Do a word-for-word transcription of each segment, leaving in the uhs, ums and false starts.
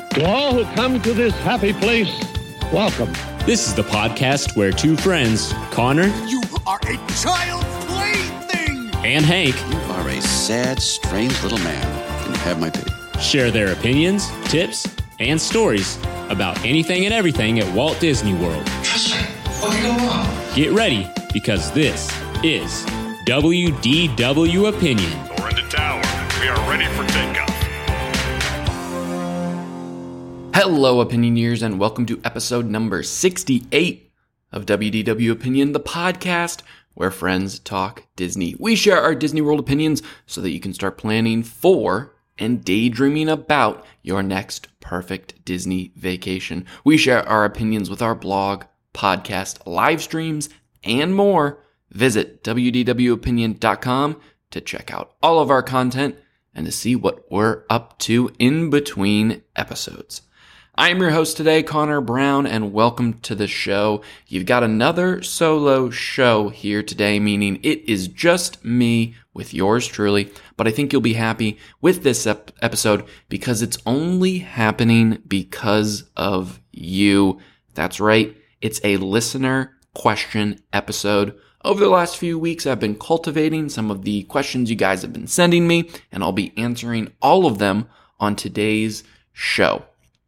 To all who come to this happy place, welcome. This is the podcast where two friends, Connor You are a child's plaything! and Hank, You are a sad, strange little man, and you have my pity. share their opinions, tips, and stories about anything and everything at Walt Disney World. Trust me, what could go wrong? Get ready, because this is W D W Opinion. We're in the tower. We are ready for takeoff. Hello, Opinioneers, and welcome to episode number sixty-eight of W D W Opinion, the podcast where friends talk Disney. We share our Disney World opinions so that you can start planning for and daydreaming about your next perfect Disney vacation. We share our opinions with our blog, podcast, live streams, and more. Visit W D W opinion dot com to check out all of our content and to see what we're up to in between episodes. I am your host today, Connor Brown, and welcome to the show. You've got another solo show here today, meaning it is just me with yours truly, but I think you'll be happy with this ep- episode because it's only happening because of you. That's right, it's a listener question episode. Over the last few weeks, I've been cultivating some of the questions you guys have been sending me, and I'll be answering all of them on today's show.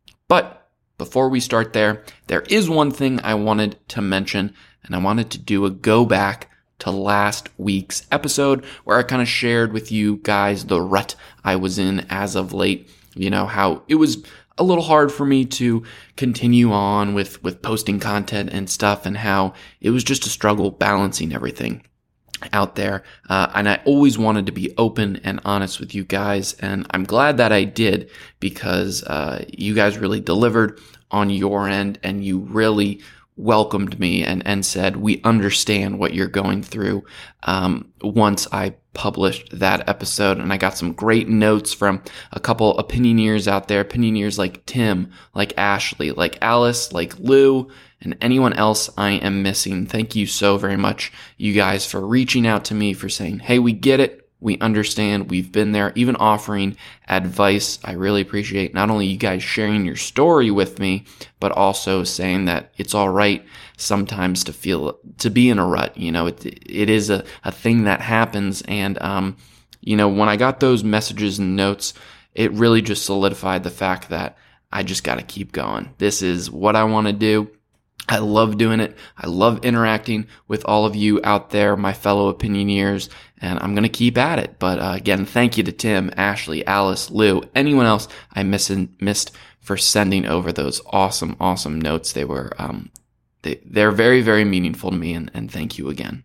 But before we start there, there is one thing I wanted to mention, and I wanted to do a go back to last week's episode where I kind of shared with you guys the rut I was in as of late. You know, how it was a little hard for me to continue on with, with posting content and stuff, and how it was just a struggle balancing everything out there. Uh, and I always wanted to be open and honest with you guys. And I'm glad that I did, because uh, you guys really delivered on your end, and you really welcomed me and, and said, we understand what you're going through. Um, once I published that episode, and I got some great notes from a couple opinioneers out there, opinioneers like Tim, like Ashley, like Alice, like Lou, and anyone else I am missing. Thank you so very much, you guys, for reaching out to me, for saying, hey, we get it. We understand. We've been there, even offering advice. I really appreciate not only you guys sharing your story with me, but also saying that it's all right sometimes to feel, to be in a rut. You know, it, it is a, a thing that happens. And, um, you know, when I got those messages and notes, it really just solidified the fact that I just got to keep going. This is what I want to do. I love doing it. I love interacting with all of you out there, my fellow opinioneers, and I'm going to keep at it. But uh, again, thank you to Tim, Ashley, Alice, Lou, anyone else I miss- missed for sending over those awesome, awesome notes. They were, um, they, they're very, very meaningful to me, and, and thank you again.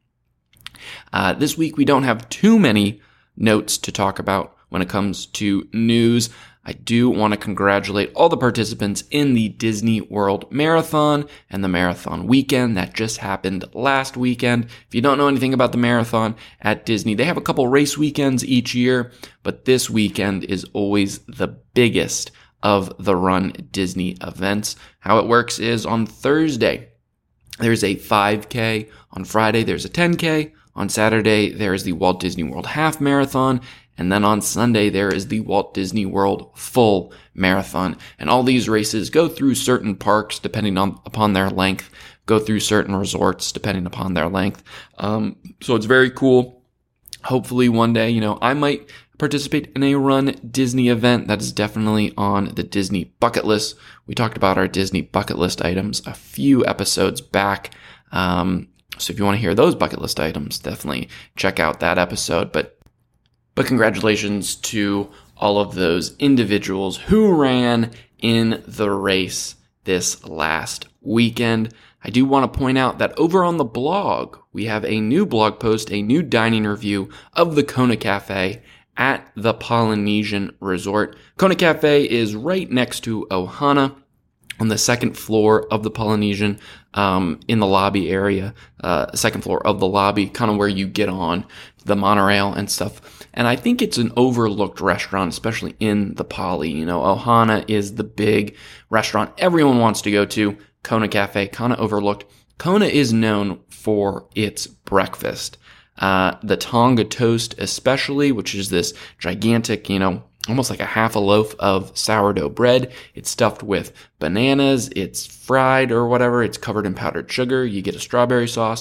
Uh, this week, we don't have too many notes to talk about when it comes to news. I do want to congratulate all the participants in the Disney World Marathon and the Marathon Weekend that just happened last weekend. If you don't know anything about the Marathon at Disney, they have a couple race weekends each year, but this weekend is always the biggest of the Run Disney events. How it works is on Thursday, there's a five K. On Friday, there's a ten K. On Saturday, there is the Walt Disney World Half Marathon. And then on Sunday, there is the Walt Disney World Full Marathon. And all these races go through certain parks depending on upon their length, go through certain resorts depending upon their length. Um, so it's very cool. Hopefully one day, you know, I might participate in a Run Disney event. That is definitely on the Disney bucket list. We talked about our Disney bucket list items a few episodes back. Um, so if you want to hear those bucket list items, definitely check out that episode. But But congratulations to all of those individuals who ran in the race this last weekend. I do want to point out that over on the blog, we have a new blog post, a new dining review of the Kona Cafe at the Polynesian Resort. Kona Cafe is right next to Ohana on the second floor of the Polynesian, um, in the lobby area, uh, second floor of the lobby, kind of where you get on the monorail and stuff. And I think it's an overlooked restaurant, especially in the Poly. You know, Ohana is the big restaurant everyone wants to go to. Kona Cafe, kind of overlooked. Kona is known for its breakfast. Uh, the Tonga toast especially, which is this gigantic, you know, almost like a half a loaf of sourdough bread. It's stuffed with bananas. It's fried or whatever. It's covered in powdered sugar. You get a strawberry sauce.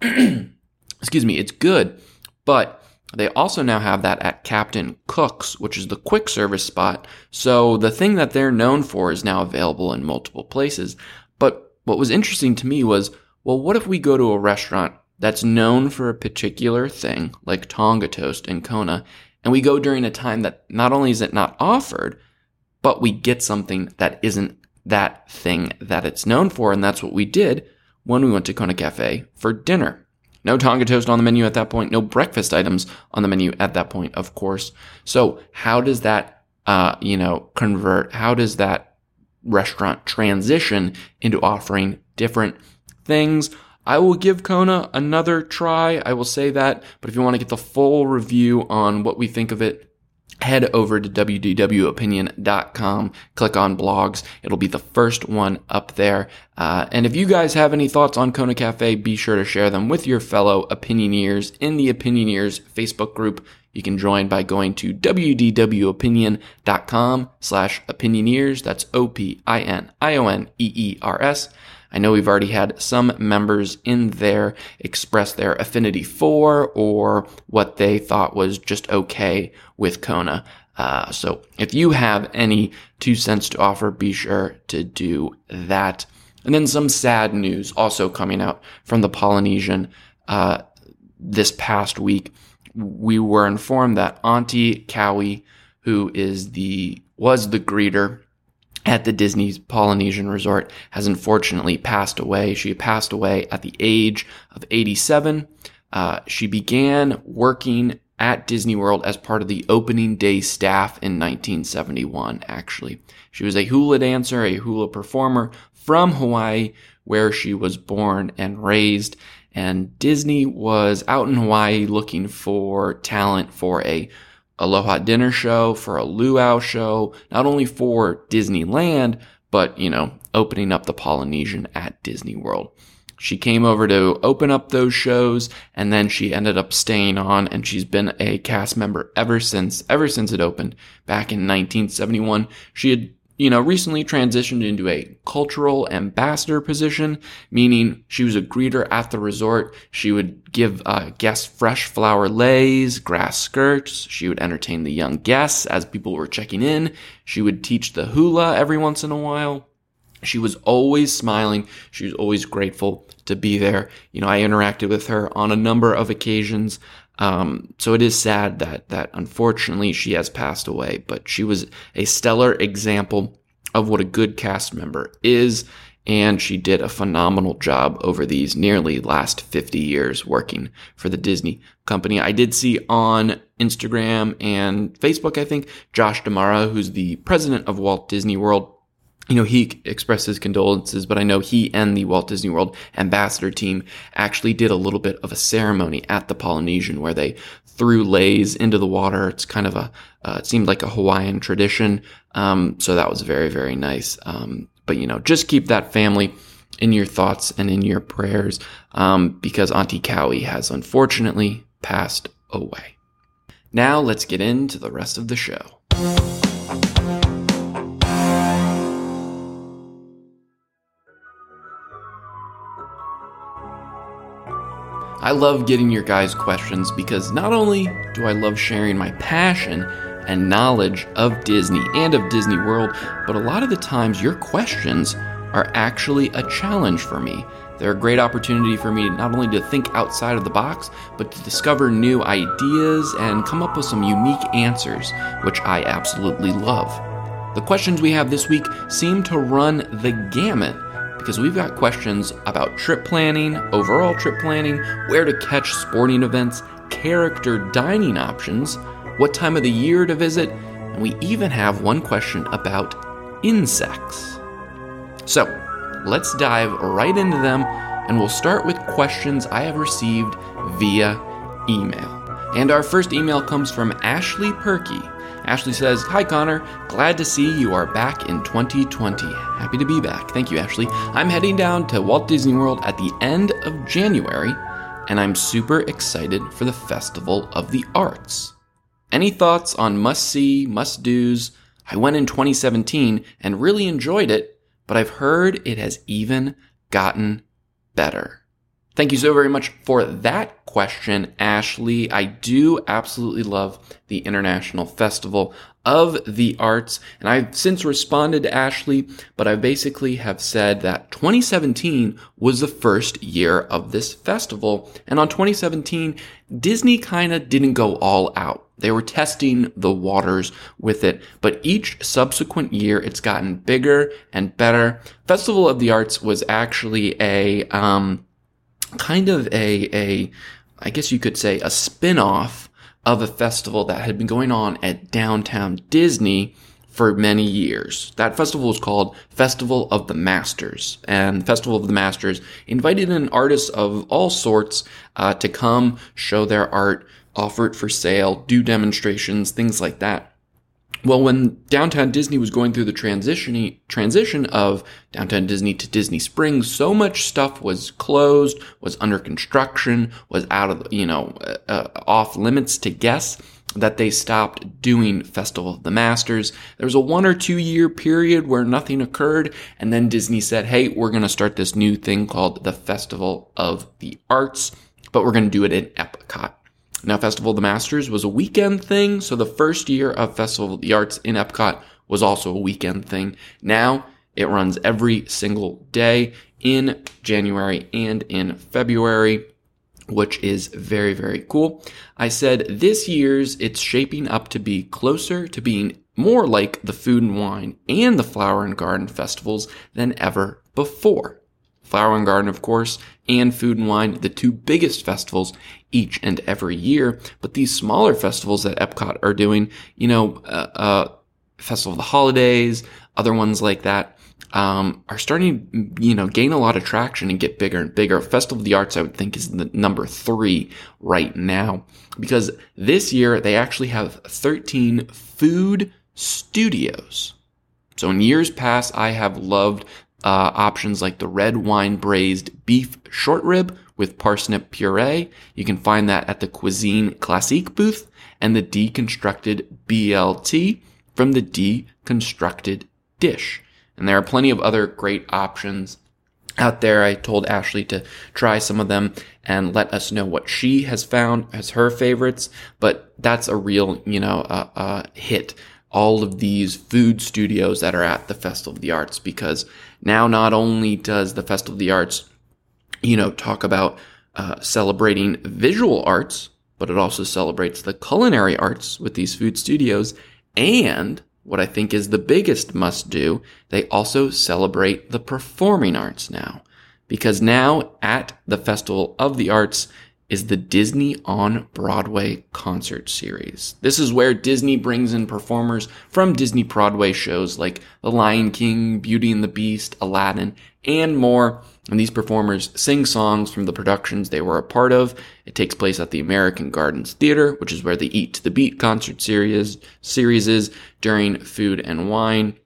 Excuse me. It's good, but they also now have that at Captain Cook's, which is the quick service spot. So the thing that they're known for is now available in multiple places. But what was interesting to me was, well, what if we go to a restaurant that's known for a particular thing, like Tonga toast in Kona, and we go during a time that not only is it not offered, but we get something that isn't that thing that it's known for, and that's what we did when we went to Kona Cafe for dinner. No Tonga toast on the menu at that point, no breakfast items on the menu at that point, of course. So how does that, uh, you know, convert? How does that restaurant transition into offering different things? I will give Kona another try. I will say that. But if you want to get the full review on what we think of it, head over to w d w opinion dot com, click on blogs. It'll be the first one up there. Uh, and if you guys have any thoughts on Kona Cafe, be sure to share them with your fellow Opinioneers in the Opinioneers Facebook group. You can join by going to w d w opinion dot com slash opinioneers. That's O P I N I O N E E R S. I know we've already had some members in there express their affinity for or what they thought was just okay with Kona. Uh, so if you have any two cents to offer, be sure to do that. And then some sad news also coming out from the Polynesian uh, this past week. We were informed that Auntie Cowie, who is the was the greeter at the Disney's Polynesian Resort, has unfortunately passed away. She passed away at the age of eighty-seven. Uh, she began working at Disney World as part of the opening day staff in nineteen seventy-one, actually. She was a hula dancer, a hula performer from Hawaii, where she was born and raised. And Disney was out in Hawaii looking for talent for a Aloha dinner show, for a luau show, not only for Disneyland, but, you know, opening up the Polynesian at Disney World. She came over to open up those shows, and then she ended up staying on, and she's been a cast member ever since, ever since it opened back in nineteen seventy-one. She had, you know, recently transitioned into a cultural ambassador position, meaning she was a greeter at the resort. She would give uh, guests fresh flower leis, grass skirts. She would entertain the young guests as people were checking in. She would teach the hula every once in a while. She was always smiling. She was always grateful to be there. You know, I interacted with her on a number of occasions. Um, so it is sad that, that unfortunately she has passed away, but she was a stellar example of what a good cast member is. And she did a phenomenal job over these nearly last fifty years working for the Disney company. I did see on Instagram and Facebook, I think, Josh D'Amara, who's the president of Walt Disney World, you know, he expressed his condolences, but I know he and the Walt Disney World ambassador team actually did a little bit of a ceremony at the Polynesian where they threw leis into the water. It's kind of a, uh, it seemed like a Hawaiian tradition. Um, so that was very, very nice. Um, but, you know, just keep that family in your thoughts and in your prayers, um, because Auntie Cowie has unfortunately passed away. Now let's get into the rest of the show. I love getting your guys' questions because not only do I love sharing my passion and knowledge of Disney and of Disney World, but a lot of the times your questions are actually a challenge for me. They're a great opportunity for me not only to think outside of the box, but to discover new ideas and come up with some unique answers, which I absolutely love. The questions we have this week seem to run the gamut, because we've got questions about trip planning, overall trip planning, where to catch sporting events, character dining options, what time of the year to visit, and we even have one question about insects. So, let's dive right into them, and we'll start with questions I have received via email. And our first email comes from Ashley Perky. Ashley says, "Hi Connor, glad to see you are back in twenty twenty. Happy to be back. Thank you, Ashley. I'm heading down to Walt Disney World at the end of January, and I'm super excited for the Festival of the Arts." Any thoughts on must-see, must-dos? I went in twenty seventeen and really enjoyed it, but I've heard it has even gotten better. Thank you so very much for that question, Ashley. I do absolutely love the International Festival of the Arts, and I've since responded to Ashley, but I basically have said that twenty seventeen was the first year of this festival, and on twenty seventeen, Disney kind of didn't go all out. They were testing the waters with it, but each subsequent year, it's gotten bigger and better. Festival of the Arts was actually a, um, kind of a, a, I guess you could say a spin-off of a festival that had been going on at Downtown Disney for many years. That festival was called Festival of the Masters, and Festival of the Masters invited in artists of all sorts uh, to come show their art, offer it for sale, do demonstrations, things like that. Well, when Downtown Disney was going through the transition transition of Downtown Disney to Disney Springs, so much stuff was closed, was under construction, was out of, you know, uh, off limits to guests, that they stopped doing Festival of the Masters. There was a one or two year period where nothing occurred, and then Disney said, hey, we're going to start this new thing called the Festival of the Arts, but we're going to do it in Epcot. Now, Festival of the Masters was a weekend thing, so the first year of Festival of the Arts in Epcot was also a weekend thing. Now, it runs every single day in January and in February, which is very, very cool. I said this year's, it's shaping up to be closer to being more like the Food and Wine and the Flower and Garden festivals than ever before. Flower and Garden, of course, and Food and Wine, the two biggest festivals each and every year. But these smaller festivals that Epcot are doing, you know, uh, uh, Festival of the Holidays, other ones like that, um, are starting to, you know, gain a lot of traction and get bigger and bigger. Festival of the Arts, I would think, is the number three right now, because this year they actually have thirteen food studios. So in years past, I have loved Uh, options like the red wine braised beef short rib with parsnip puree. You can find that at the Cuisine Classique booth, and the deconstructed B L T from the deconstructed dish. And there are plenty of other great options out there. I told Ashley to try some of them and let us know what she has found as her favorites, but that's a real, you know, uh, uh, hit. All of these food studios that are at the Festival of the Arts, because now not only does the Festival of the Arts, you know, talk about uh, celebrating visual arts, but it also celebrates the culinary arts with these food studios. And what I think is the biggest must do, they also celebrate the performing arts now, because now at the Festival of the Arts is the Disney on Broadway concert series. This is where Disney brings in performers from Disney Broadway shows like The Lion King, Beauty and the Beast, Aladdin, and more. And these performers sing songs from the productions they were a part of. It takes place at the American Gardens Theater, which is where the Eat to the Beat concert series, series is during Food and Wine.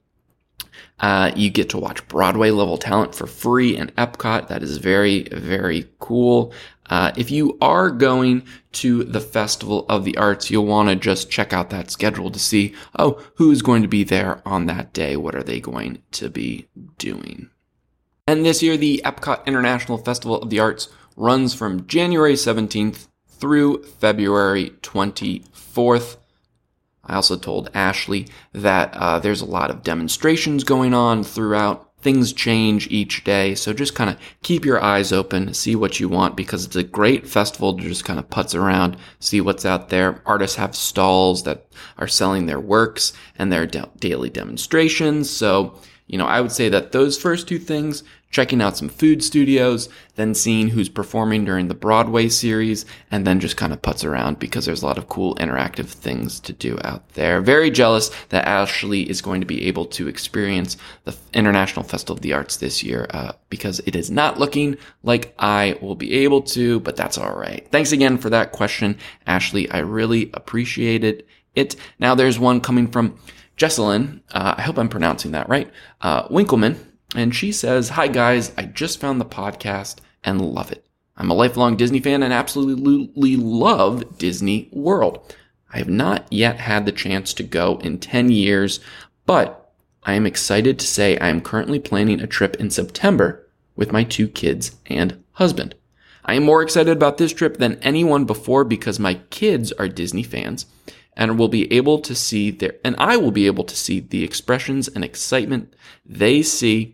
Uh, you get to watch Broadway level talent for free in Epcot. That is very, very cool. Uh, if you are going to the Festival of the Arts, you'll want to just check out that schedule to see, oh, who's going to be there on that day? What are they going to be doing? And this year, the Epcot International Festival of the Arts runs from January seventeenth through February twenty-fourth. I also told Ashley that uh, there's a lot of demonstrations going on throughout. Things change each day, so just kind of keep your eyes open, see what you want, because it's a great festival to just kind of putz around, see what's out there. Artists have stalls that are selling their works and their da- daily demonstrations. So, you know, I would say that those first two things, checking out some food studios, then seeing who's performing during the Broadway series, and then just kind of putz around because there's a lot of cool interactive things to do out there. Very jealous that Ashley is going to be able to experience the International Festival of the Arts this year uh, because it is not looking like I will be able to, but that's all right. Thanks again for that question, Ashley. I really appreciated it. Now there's one coming from Jesselyn. Uh, I hope I'm pronouncing that right. Uh, Winkleman. And she says, hi guys, I just found the podcast and love it. I'm a lifelong Disney fan and absolutely love Disney World. I have not yet had the chance to go in ten years, but I am excited to say I am currently planning a trip in September with my two kids and husband. I am more excited about this trip than anyone before because my kids are Disney fans and will be able to see their, and I will be able to see the expressions and excitement they see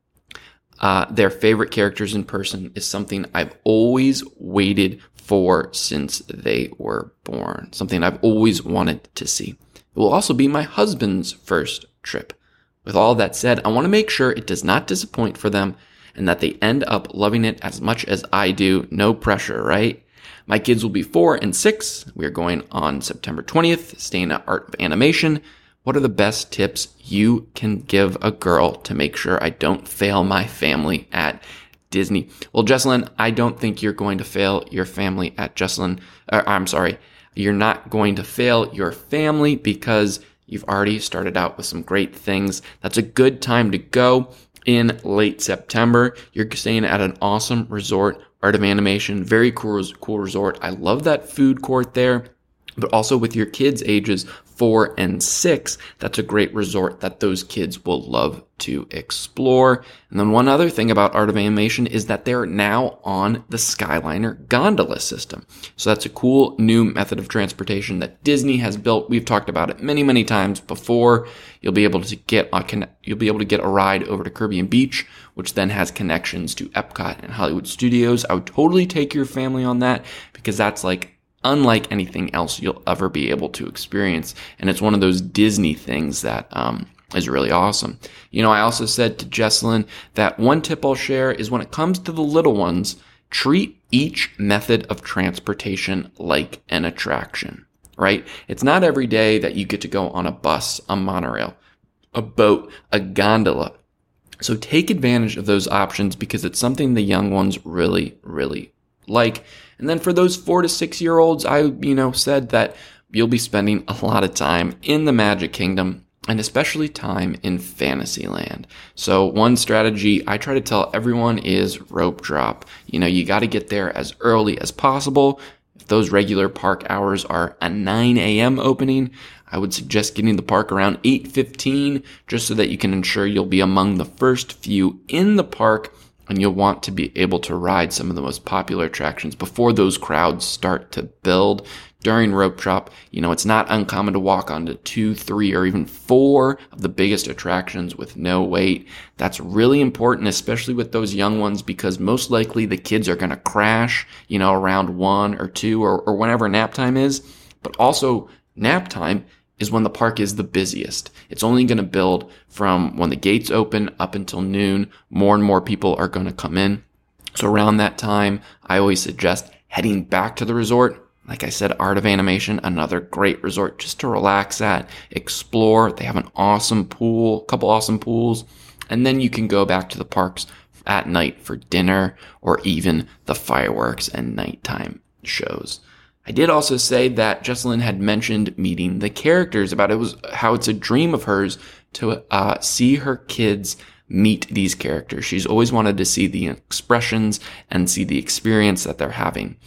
uh, their favorite characters in person is something I've always waited for since they were born, something I've always wanted to see. It will also be my husband's first trip. With all that said, I want to make sure it does not disappoint for them and that they end up loving it as much as I do. No pressure, right? My kids will be four and six. We are going on September twentieth, staying at Art of Animation. What are the best tips you can give a girl to make sure I don't fail my family at Disney? Well, Jesselyn, I don't think you're going to fail your family at Jesselyn. Or, I'm sorry, you're not going to fail your family because you've already started out with some great things. That's a good time to go. In late September, you're staying at an awesome resort, Art of Animation, very cool, cool resort. I love that food court there, but also with your kids ages four and six, that's a great resort that those kids will love to explore. And then one other thing about Art of Animation is that they're now on the Skyliner gondola system. So that's a cool new method of transportation that Disney has built. We've talked about it many, many times before. You'll be able to get a, you'll be able to get a ride over to Caribbean Beach, which then has connections to Epcot and Hollywood Studios. I would totally take your family on that because that's like unlike anything else you'll ever be able to experience. And it's one of those Disney things that um, is really awesome. You know, I also said to Jesselyn that one tip I'll share is when it comes to the little ones, treat each method of transportation like an attraction, right? It's not every day that you get to go on a bus, a monorail, a boat, a gondola. So take advantage of those options because it's something the young ones really, really like. And then for those four to six year olds, I, you know, said that you'll be spending a lot of time in the Magic Kingdom and especially time in Fantasyland. So one strategy I try to tell everyone is rope drop. You know, you got to get there as early as possible. If those regular park hours are a nine a.m. opening, I would suggest getting the park around eight fifteen just so that you can ensure you'll be among the first few in the park. And you'll want to be able to ride some of the most popular attractions before those crowds start to build. During rope drop, you know, it's not uncommon to walk onto two, three, or even four of the biggest attractions with no wait. That's really important, especially with those young ones, because most likely the kids are going to crash, you know, around one or two or, or whenever nap time is. But also nap time is when the park is the busiest. It's only going to build from when the gates open up until noon. More and more people are going to come in. So around that time, I always suggest heading back to the resort. Like I said, Art of Animation, another great resort just to relax at, explore. They have an awesome pool, a couple awesome pools. And then you can go back to the parks at night for dinner or even the fireworks and nighttime shows. I did also say that Jesselyn had mentioned meeting the characters, about it was how it's a dream of hers to uh, see her kids meet these characters. She's always wanted to see the expressions and see the experience that they're having.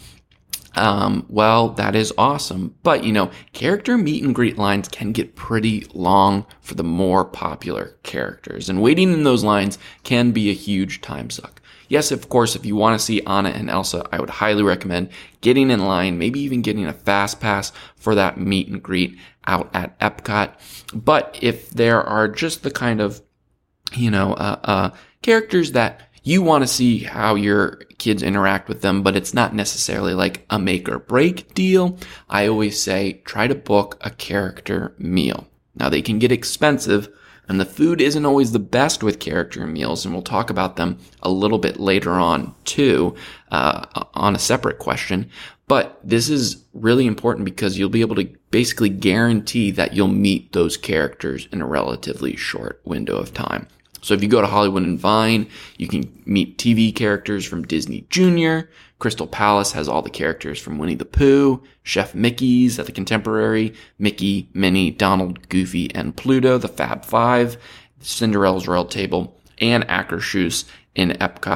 Um, well, that is awesome. But, you know, character meet and greet lines can get pretty long for the more popular characters. And waiting in those lines can be a huge time suck. Yes, of course, if you want to see Anna and Elsa, I would highly recommend getting in line, maybe even getting a fast pass for that meet and greet out at Epcot. But if there are just the kind of, you know, uh, uh, characters that you want to see how your kids interact with them, but it's not necessarily like a make or break deal, I always say try to book a character meal. Now, they can get expensive, and the food isn't always the best with character meals, and we'll talk about them a little bit later on too, uh, on a separate question. But this is really important because you'll be able to basically guarantee that you'll meet those characters in a relatively short window of time. So if you go to Hollywood and Vine, you can meet T V characters from Disney Junior Crystal Palace has all the characters from Winnie the Pooh. Chef Mickey's at the Contemporary. Mickey, Minnie, Donald, Goofy, and Pluto, the Fab Five. Cinderella's Royal Table, and Akershus in Epcot.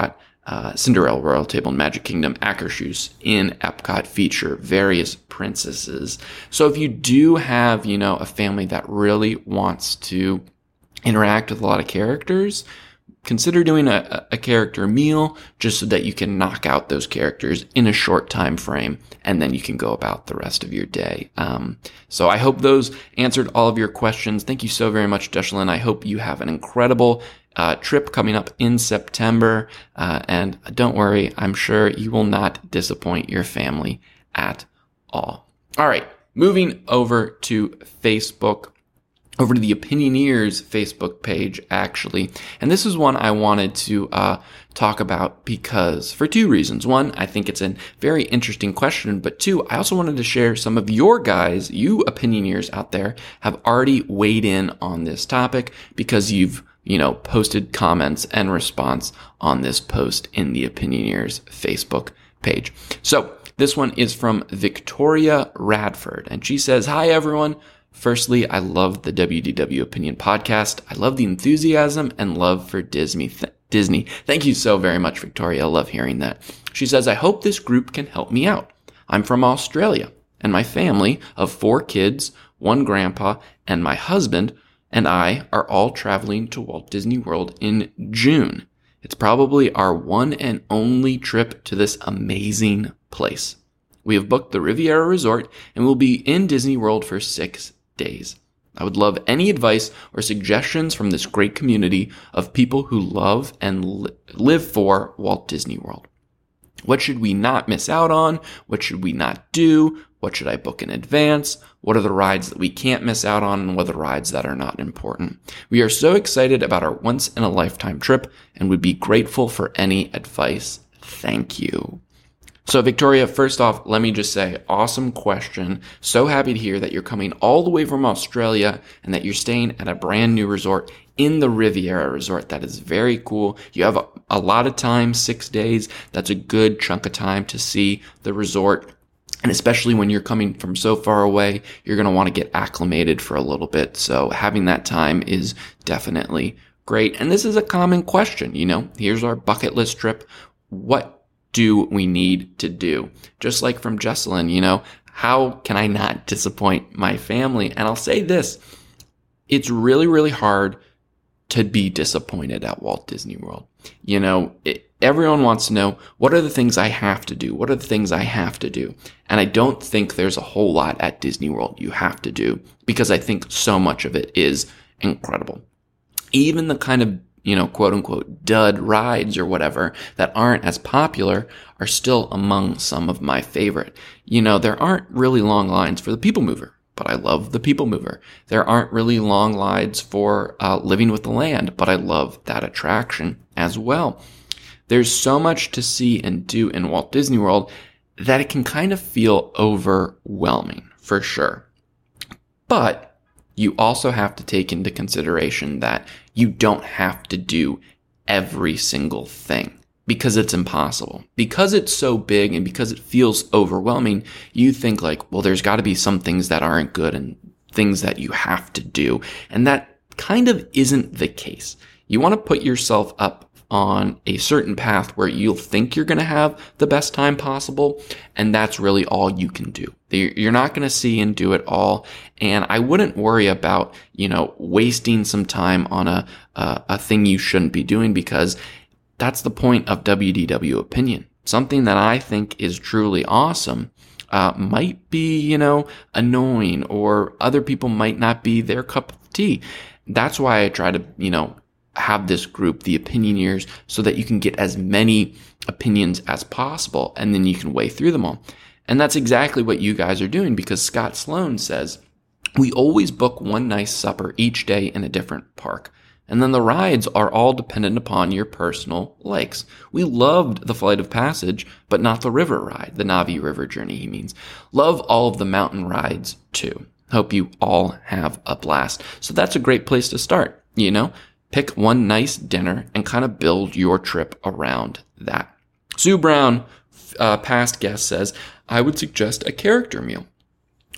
uh, Cinderella Royal Table in Magic Kingdom, Akershus in Epcot feature various princesses. So if you do have, you know, a family that really wants to interact with a lot of characters, consider doing a, a character meal just so that you can knock out those characters in a short time frame, and then you can go about the rest of your day. Um, so I hope those answered all of your questions. Thank you so very much, Jessalyn. I hope you have an incredible uh, trip coming up in September. Uh, and don't worry, I'm sure you will not disappoint your family at all. All right, moving over to Facebook. Over to the Opinioneers Facebook page, actually. And this is one I wanted to uh, talk about because for two reasons. One, I think it's a very interesting question. But two, I also wanted to share some of your guys, you Opinioneers out there, have already weighed in on this topic because you've, you know, posted comments and response on this post in the Opinioneers Facebook page. So this one is from Victoria Radford. And she says, "Hi, everyone. Firstly, I love the W D W Opinion podcast. I love the enthusiasm and love for Disney. Th- Disney. Thank you so very much, Victoria. I love hearing that." She says, "I hope this group can help me out. I'm from Australia, and my family of four kids, one grandpa, and my husband and I are all traveling to Walt Disney World in June. It's probably our one and only trip to this amazing place. We have booked the Riviera Resort and will be in Disney World for six days. I would love any advice or suggestions from this great community of people who love and li- live for Walt Disney World. What should we not miss out on? What should we not do? What should I book in advance? What are the rides that we can't miss out on, and what are the rides that are not important? We are so excited about our once-in-a-lifetime trip and would be grateful for any advice. Thank you." So Victoria, first off, let me just say, awesome question. So happy to hear that you're coming all the way from Australia and that you're staying at a brand new resort in the Riviera Resort. That is very cool. You have a, a lot of time, six days. That's a good chunk of time to see the resort. And especially when you're coming from so far away, you're going to want to get acclimated for a little bit. So having that time is definitely great. And this is a common question, you know, here's our bucket list trip. What do we need to do? Just like from Jessalyn, you know, how can I not disappoint my family? And I'll say this, it's really, really hard to be disappointed at Walt Disney World. You know, it, everyone wants to know, what are the things I have to do? What are the things I have to do? And I don't think there's a whole lot at Disney World you have to do, because I think so much of it is incredible. Even the kind of, you know, quote unquote, dud rides or whatever that aren't as popular are still among some of my favorite. You know, there aren't really long lines for the People Mover, but I love the People Mover. There aren't really long lines for uh, Living with the Land, but I love that attraction as well. There's so much to see and do in Walt Disney World that it can kind of feel overwhelming, for sure. But you also have to take into consideration that you don't have to do every single thing, because it's impossible. Because it's so big and because it feels overwhelming, you think like, well, there's got to be some things that aren't good and things that you have to do. And that kind of isn't the case. You want to put yourself up on a certain path where you'll think you're going to have the best time possible, and that's really all you can do. You're not going to see and do it all, and I wouldn't worry about, you know, wasting some time on a a, a thing you shouldn't be doing, because that's the point of W D W Opinion. Something that I think is truly awesome uh, might be, you know, annoying, or other people might not be their cup of tea. That's why I try to, you know, have this group, the Opinioneers, so that you can get as many opinions as possible, and then you can weigh through them all. And that's exactly what you guys are doing, because Scott Sloan says, we always book one nice supper each day in a different park. And then the rides are all dependent upon your personal likes. We loved the Flight of Passage, but not the river ride, the Na'vi River Journey, he means. Love all of the mountain rides, too. Hope you all have a blast. So that's a great place to start, you know? Pick one nice dinner and kind of build your trip around that. Sue Brown, uh, past guest, says, I would suggest a character meal.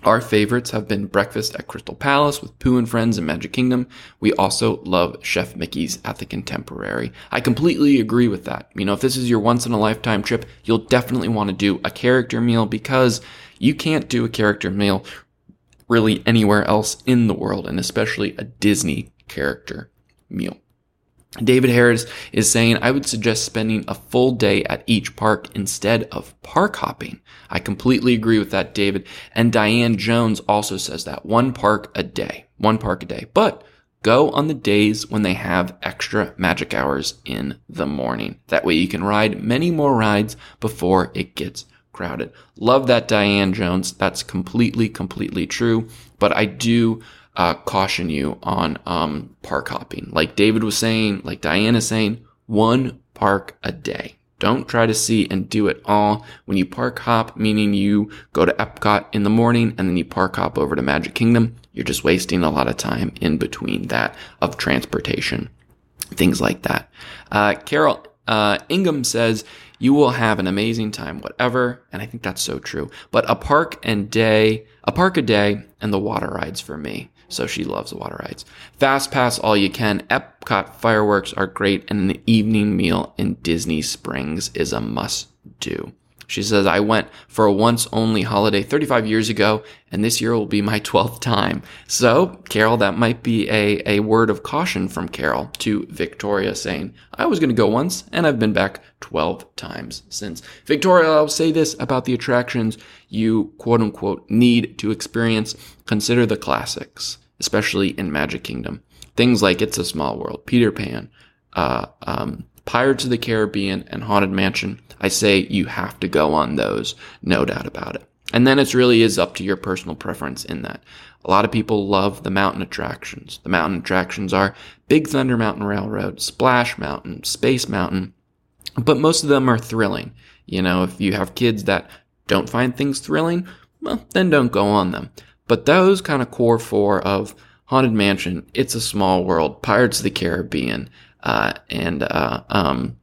Our favorites have been Breakfast at Crystal Palace with Pooh and Friends and Magic Kingdom. We also love Chef Mickey's at the Contemporary. I completely agree with that. You know, if this is your once-in-a-lifetime trip, you'll definitely want to do a character meal because you can't do a character meal really anywhere else in the world, and especially a Disney character meal. David Harris is saying, I would suggest spending a full day at each park instead of park hopping. I completely agree with that, David. And Diane Jones also says that. One park a day. One park a day. But go on the days when they have extra magic hours in the morning. That way you can ride many more rides before it gets crowded. Love that, Diane Jones. That's completely, completely true. But I do Uh, caution you on um, park hopping. Like David was saying, like Diane is saying, one park a day. Don't try to see and do it all. When you park hop, meaning you go to Epcot in the morning and then you park hop over to Magic Kingdom, you're just wasting a lot of time in between that of transportation, things like that. Uh, Carol uh, Ingham says, you will have an amazing time, whatever. And I think that's so true. But a park and day, a park a day and the water rides for me. So she loves the water rides. Fast pass all you can. Epcot fireworks are great, and an evening meal in Disney Springs is a must-do. She says, I went for a once-only holiday thirty-five years ago, and this year will be my twelfth time. So, Carol, that might be a, a word of caution from Carol to Victoria saying, I was going to go once, and I've been back twelve times since. Victoria, I'll say this about the attractions you, quote-unquote, need to experience. Consider the classics, especially in Magic Kingdom. Things like It's a Small World, Peter Pan, uh, um, Pirates of the Caribbean, and Haunted Mansion. I say you have to go on those, no doubt about it. And then it really is up to your personal preference in that. A lot of people love the mountain attractions. The mountain attractions are Big Thunder Mountain Railroad, Splash Mountain, Space Mountain, but most of them are thrilling. You know, if you have kids that don't find things thrilling, well, then don't go on them. But those kind of core four of Haunted Mansion, It's a Small World, Pirates of the Caribbean, uh, and, uh, um,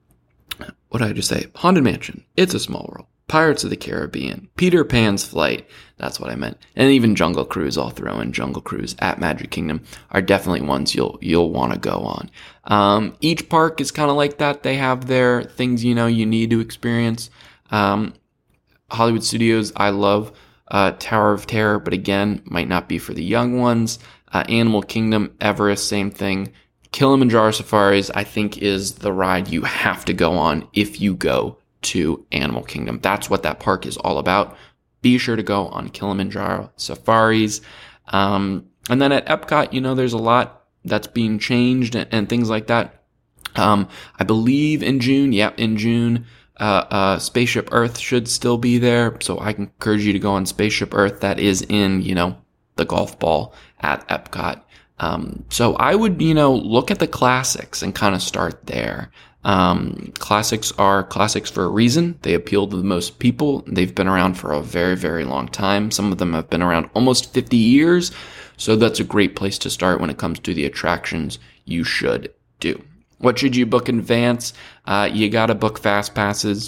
what did I just say? Haunted Mansion, It's a Small World, Pirates of the Caribbean, Peter Pan's Flight, that's what I meant, and even Jungle Cruise, I'll throw in Jungle Cruise at Magic Kingdom, are definitely ones you'll you'll want to go on. Um, each park is kind of like that. They have their things, you know, you need to experience. Um, Hollywood Studios, I love uh, Tower of Terror, but again, might not be for the young ones. Uh, Animal Kingdom, Everest, same thing. Kilimanjaro Safaris, I think, is the ride you have to go on if you go to Animal Kingdom. That's what that park is all about. Be sure to go on Kilimanjaro Safaris. Um, and then at Epcot, you know, there's a lot that's being changed and, and things like that. Um, I believe in June, yeah, in June, uh, uh, Spaceship Earth should still be there. So I can encourage you to go on Spaceship Earth. That is in, you know, the golf ball at Epcot. Um, so I would, you know, look at the classics and kind of start there. Um, classics are classics for a reason. They appeal to the most people. They've been around for a very, very long time. Some of them have been around almost fifty years. So that's a great place to start when it comes to the attractions you should do. What should you book in advance? Uh, you gotta book fast passes.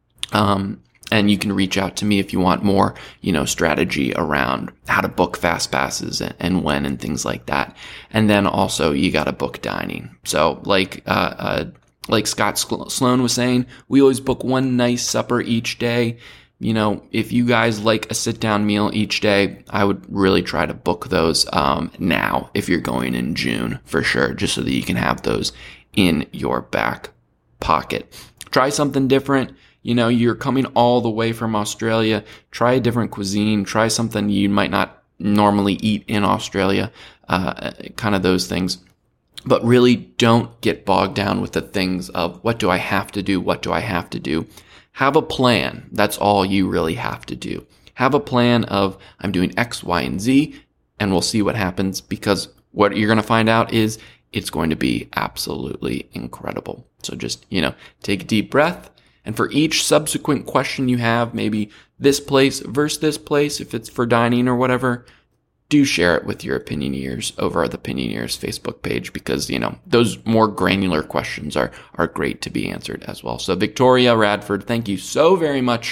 Um, And you can reach out to me if you want more, you know, strategy around how to book fast passes and, and when and things like that. And then also you got to book dining. So like, uh, uh, like Scott Sloan was saying, we always book one nice supper each day. You know, if you guys like a sit down meal each day, I would really try to book those, um, now if you're going in June for sure, just so that you can have those in your back pocket. Try something different. You know, you're coming all the way from Australia. Try a different cuisine. Try something you might not normally eat in Australia. Uh, kind of those things. But really don't get bogged down with the things of what do I have to do? What do I have to do? Have a plan. That's all you really have to do. Have a plan of I'm doing X, Y, and Z, and we'll see what happens, because what you're going to find out is it's going to be absolutely incredible. So just, you know, take a deep breath. And for each subsequent question you have, maybe this place versus this place, if it's for dining or whatever, do share it with your Opinioneers over at the Opinioneers Facebook page, because, you know, those more granular questions are, are great to be answered as well. So Victoria Radford, thank you so very much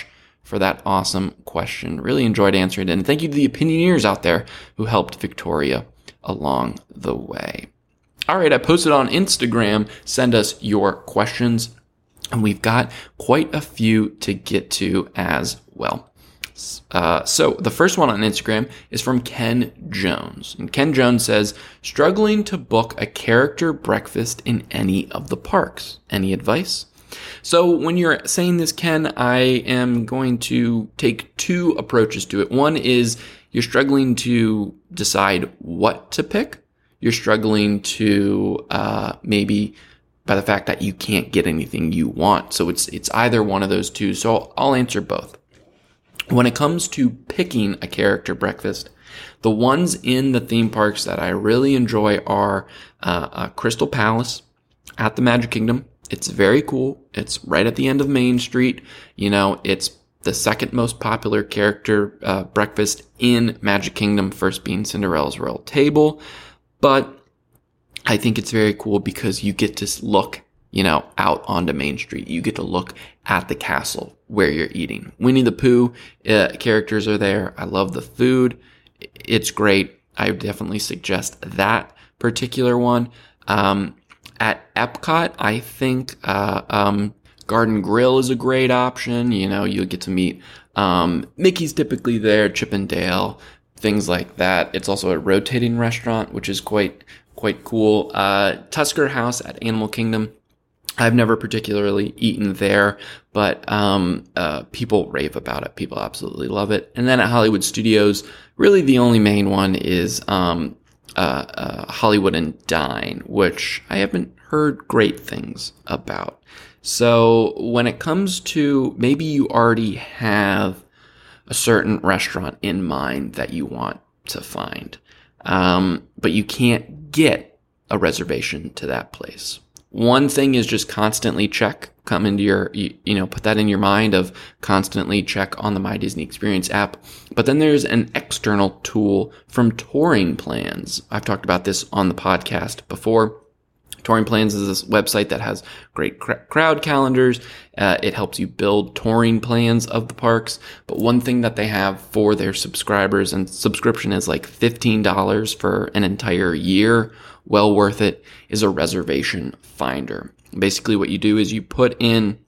for that awesome question. Really enjoyed answering it. And thank you to the opinioneers out there who helped Victoria along the way. All right, I posted on Instagram. Send us your questions. And we've got quite a few to get to as well. Uh, so the first one on Instagram is from Ken Jones. And Ken Jones says, struggling to book a character breakfast in any of the parks. Any advice? So when you're saying this, Ken, I am going to take two approaches to it. One is you're struggling to decide what to pick. You're struggling to uh, maybe by the fact that you can't get anything you want. So it's it's either one of those two. So I'll answer both. When it comes to picking a character breakfast, the ones in the theme parks that I really enjoy are uh, uh, Crystal Palace at the Magic Kingdom. It's very cool. It's right at the end of Main Street. You know, it's the second most popular character uh, breakfast in Magic Kingdom, first being Cinderella's Royal Table. But I think it's very cool because you get to look, you know, out onto Main Street. You get to look at the castle where you're eating. Winnie the Pooh uh, characters are there. I love the food. It's great. I would definitely suggest that particular one. Um, at Epcot, I think uh, um, Garden Grill is a great option. You know, you'll get to meet um, Mickey's typically there, Chip and Dale, things like that. It's also a rotating restaurant, which is quite quite cool. Uh, Tusker House at Animal Kingdom. I've never particularly eaten there, but um, uh, people rave about it. People absolutely love it. And then at Hollywood Studios, really the only main one is um, uh, uh, Hollywood and Dine, which I haven't heard great things about. So when it comes to maybe you already have a certain restaurant in mind that you want to find, um, but you can't get a reservation to that place. One thing is just constantly check, come into your, you, you know, put that in your mind of constantly check on the My Disney Experience app. But then there's an external tool from Touring Plans. I've talked about this on the podcast before. Touring Plans is this website that has great cr- crowd calendars. Uh, it helps you build touring plans of the parks. But one thing that they have for their subscribers, and subscription is like fifteen dollars for an entire year, well worth it, is a reservation finder. Basically what you do is you put in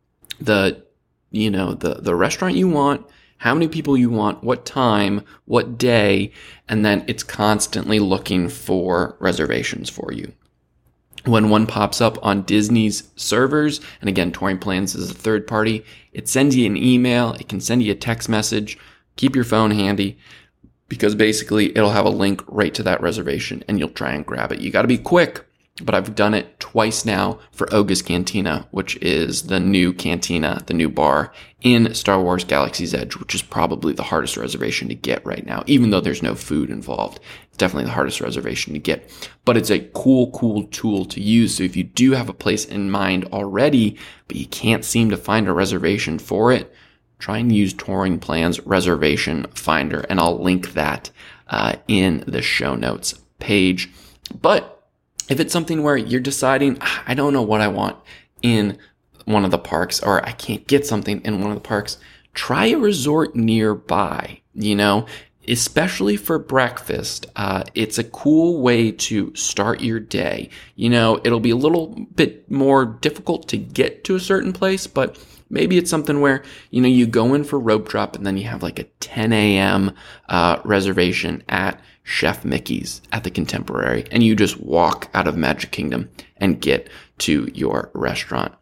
the, you know, the, the restaurant you want, how many people you want, what time, what day, and then it's constantly looking for reservations for you. When one pops up on Disney's servers, and again, Touring Plans is a third party, it sends you an email, it can send you a text message. Keep your phone handy, because basically it'll have a link right to that reservation and you'll try and grab it. You got to be quick, but I've done it twice now for Oga's Cantina, which is the new cantina, the new bar in Star Wars Galaxy's Edge, which is probably the hardest reservation to get right now, even though there's no food involved. It's definitely the hardest reservation to get, but it's a cool, cool tool to use. So if you do have a place in mind already, but you can't seem to find a reservation for it, try and use Touring Plans Reservation Finder, and I'll link that uh, in the show notes page. But if it's something where you're deciding, I don't know what I want in one of the parks, or I can't get something in one of the parks, try a resort nearby, you know, especially for breakfast. Uh, it's a cool way to start your day. You know, it'll be a little bit more difficult to get to a certain place, but maybe it's something where, you know, you go in for rope drop and then you have like a ten a.m. Uh, reservation at Chef Mickey's at the Contemporary, and you just walk out of Magic Kingdom and get to your restaurant.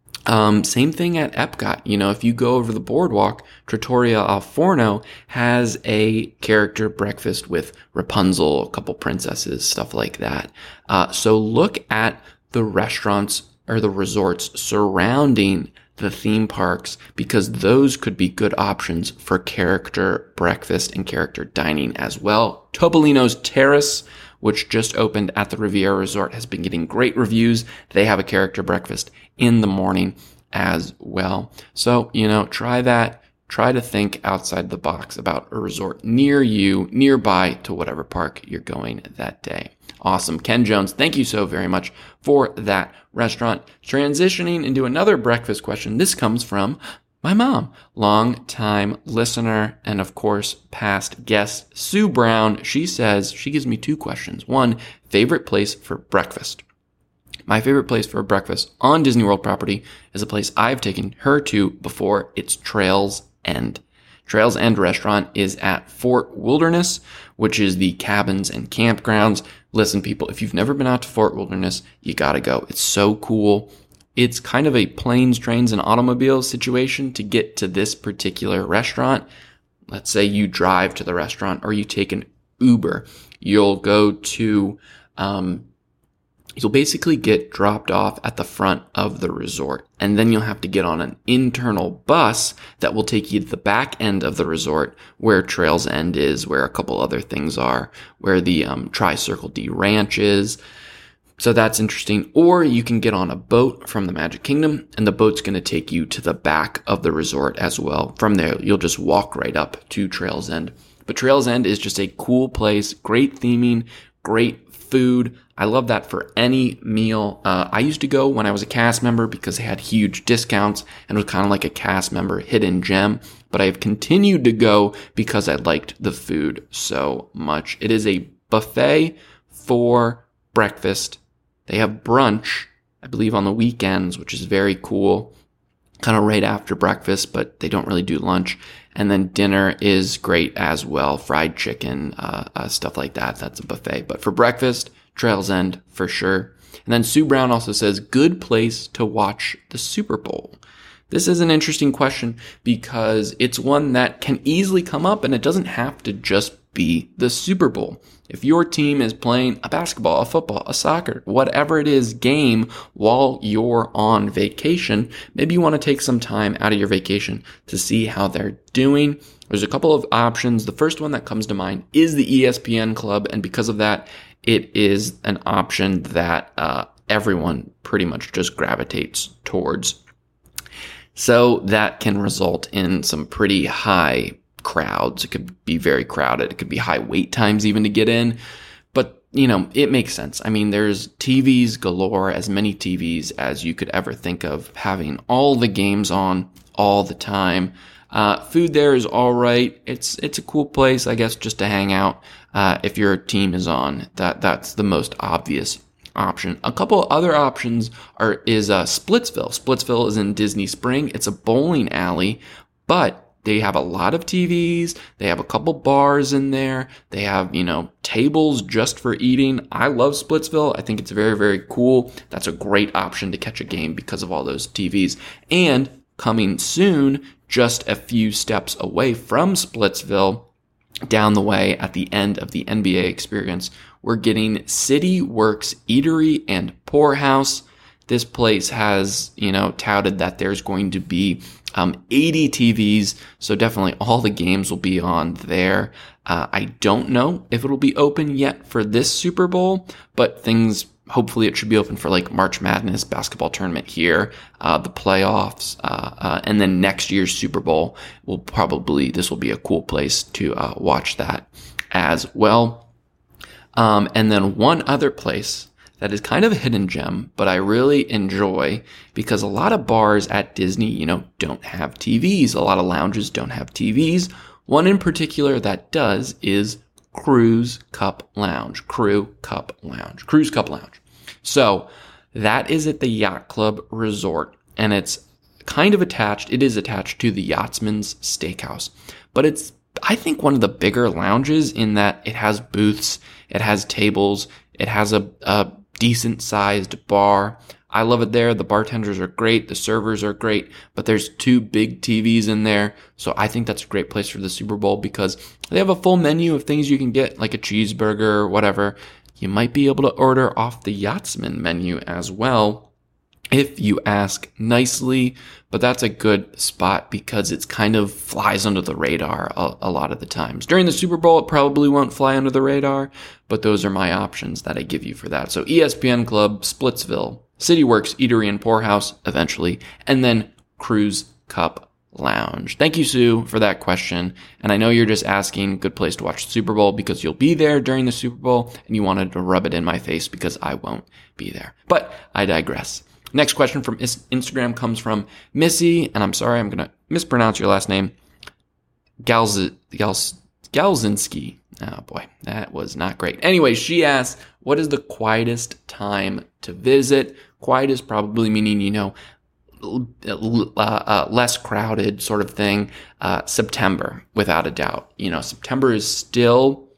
Um, same thing at Epcot. You know, if you go over the boardwalk, Trattoria Al Forno has a character breakfast with Rapunzel, a couple princesses, stuff like that. Uh, so look at the restaurants or the resorts surrounding the theme parks, because those could be good options for character breakfast and character dining as well. Topolino's Terrace, which just opened at the Riviera Resort, has been getting great reviews. They have a character breakfast in the morning as well. So, you know, try that. Try to think outside the box about a resort near you, nearby to whatever park you're going that day. Awesome. Ken Jones, thank you so very much for that restaurant. Transitioning into another breakfast question. This comes from my mom, long-time listener and, of course, past guest, Sue Brown. She says, she gives me two questions. One, favorite place for breakfast. My favorite place for breakfast on Disney World property is a place I've taken her to before. It's Trails End. Trails End Restaurant is at Fort Wilderness, which is the cabins and campgrounds. Listen, people, if you've never been out to Fort Wilderness, you gotta go. It's so cool. It's kind of a planes, trains, and automobiles situation to get to this particular restaurant. Let's say you drive to the restaurant or you take an Uber. You'll go to, um, you'll basically get dropped off at the front of the resort. And then you'll have to get on an internal bus that will take you to the back end of the resort where Trails End is, where a couple other things are, where the um, Tri-Circle D Ranch is. So that's interesting. Or you can get on a boat from the Magic Kingdom, and the boat's going to take you to the back of the resort as well. From there, you'll just walk right up to Trails End. But Trails End is just a cool place, great theming, great food. I love that for any meal. Uh, I used to go when I was a cast member because they had huge discounts and it was kind of like a cast member hidden gem. But I have continued to go because I liked the food so much. It is a buffet for breakfast. They have brunch, I believe, on the weekends, which is very cool, kind of right after breakfast, but they don't really do lunch. And then dinner is great as well, fried chicken, uh, uh, stuff like that. That's a buffet. But for breakfast, Trails End for sure. And then Sue Brown also says, good place to watch the Super Bowl. This is an interesting question because it's one that can easily come up, and it doesn't have to just be the Super Bowl. If your team is playing a basketball, a football, a soccer, whatever it is game while you're on vacation, maybe you want to take some time out of your vacation to see how they're doing. There's a couple of options. The first one that comes to mind is the E S P N Club, and because of that, it is an option that uh, everyone pretty much just gravitates towards. So that can result in some pretty high crowds. It could be very crowded. It could be high wait times even to get in. But, you know, it makes sense. I mean, there's T Vs galore, as many T Vs as you could ever think of, having all the games on all the time. Uh, food there is all right. It's, it's a cool place, I guess, just to hang out. Uh, if your team is on, that, that's the most obvious option. A couple other options are, is, uh, Splitsville. Splitsville is in Disney Spring. It's a bowling alley, but they have a lot of T Vs. They have a couple bars in there. They have, you know, tables just for eating. I love Splitsville. I think it's very, very cool. That's a great option to catch a game because of all those T Vs. And coming soon, just a few steps away from Splitsville, down the way at the end of the N B A experience, we're getting City Works Eatery and Poorhouse. This place has, you know, touted that there's going to be um, eighty T Vs, so definitely all the games will be on there. Uh, I don't know if it'll be open yet for this Super Bowl, but things, hopefully it should be open for like March Madness basketball tournament here, uh, the playoffs, uh, uh, and then next year's Super Bowl will probably, this will be a cool place to uh, watch that as well. Um, and then one other place that is kind of a hidden gem, but I really enjoy because a lot of bars at Disney, you know, don't have T Vs. A lot of lounges don't have T Vs. One in particular that does is Cruise Cup Lounge. Crew Cup Lounge. Cruise Cup Lounge. So that is at the Yacht Club Resort, and it's kind of attached. It is attached to the Yachtsman's Steakhouse, but it's, I think, one of the bigger lounges in that it has booths, it has tables, it has a, a decent sized bar. I love it there. The bartenders are great. The servers are great, but there's two big T Vs in there. So I think that's a great place for the Super Bowl because they have a full menu of things you can get, like a cheeseburger or whatever. You might be able to order off the Yachtsman menu as well if you ask nicely, but that's a good spot because it's kind of flies under the radar a, a lot of the times. During the Super Bowl, it probably won't fly under the radar, but those are my options that I give you for that. So E S P N Club, Splitsville, CityWorks Eatery and Poorhouse eventually, and then Cruise Cup Lounge. Thank you, Sue, for that question. And I know you're just asking good place to watch the Super Bowl because you'll be there during the Super Bowl and you wanted to rub it in my face because I won't be there. But I digress. Next question from Instagram comes from Missy, and I'm sorry, I'm going to mispronounce your last name. Galz, Galz, Galzinski. Oh boy, that was not great. Anyway, she asks, what is the quietest time to visit? Quiet is probably meaning, you know, uh, uh, less crowded sort of thing. Uh, September, without a doubt. You know, September is still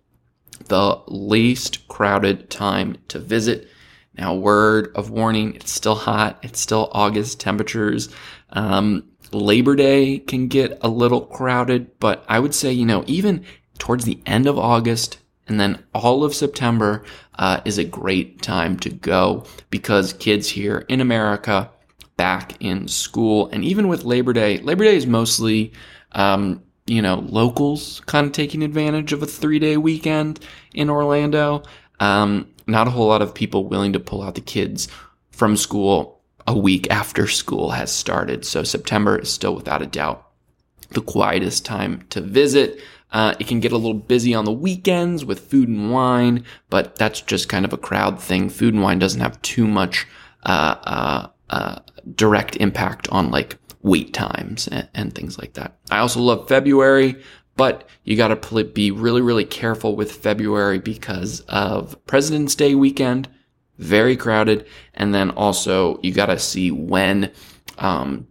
the least crowded time to visit. Now, word of warning, it's still hot. It's still August temperatures. Um, Labor Day can get a little crowded, but I would say, you know, even towards the end of August and then all of September uh, is a great time to go because kids here in America back in school. And even with Labor Day, Labor Day is mostly, um, you know, locals kind of taking advantage of a three-day weekend in Orlando. Um, not a whole lot of people willing to pull out the kids from school a week after school has started. So September is still without a doubt the quietest time to visit. Uh, it can get a little busy on the weekends with food and wine, but that's just kind of a crowd thing. Food and wine doesn't have too much uh, uh, uh, direct impact on like wait times and, and things like that. I also love February. But you got to be really, really careful with February because of President's Day weekend, very crowded. And then also you got to see when um,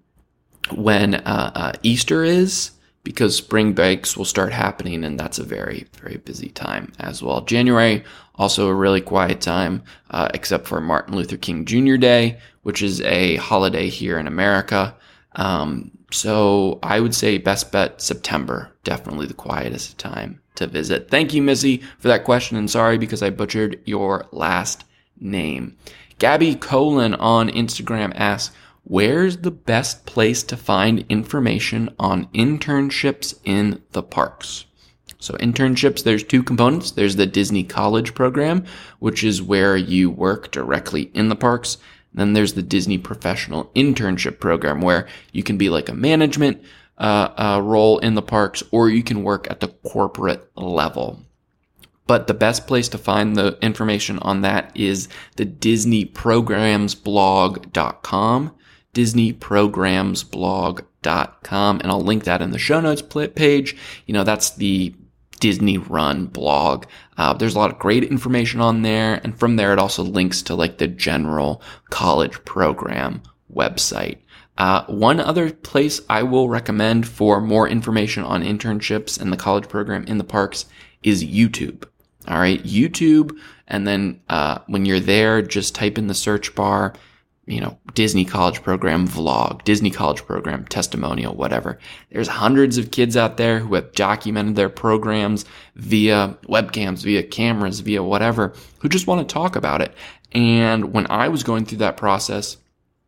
when uh, uh, Easter is because spring breaks will start happening. And that's a very, very busy time as well. January, also a really quiet time, uh, except for Martin Luther King Junior Day, which is a holiday here in America. Um, so I would say best bet September, definitely the quietest time to visit. Thank you, Missy, for that question. And sorry because I butchered your last name. Gabby Colin on Instagram asks, where's the best place to find information on internships in the parks? So internships, there's two components. There's the Disney College program, which is where you work directly in the parks. Then there's the Disney Professional Internship Program where you can be like a management uh, uh, role in the parks or you can work at the corporate level. But the best place to find the information on that is the disney programs blog dot com, disney programs blog dot com, and I'll link that in the show notes page. You know, that's the Disney run blog. Uh, there's a lot of great information on there. And from there, it also links to like the general college program website. Uh, one other place I will recommend for more information on internships and the college program in the parks is YouTube. All right. YouTube. And then, uh, when you're there, just type in the search bar, you know, Disney College Program vlog, Disney College Program testimonial, whatever. There's hundreds of kids out there who have documented their programs via webcams, via cameras, via whatever, who just want to talk about it. And when I was going through that process,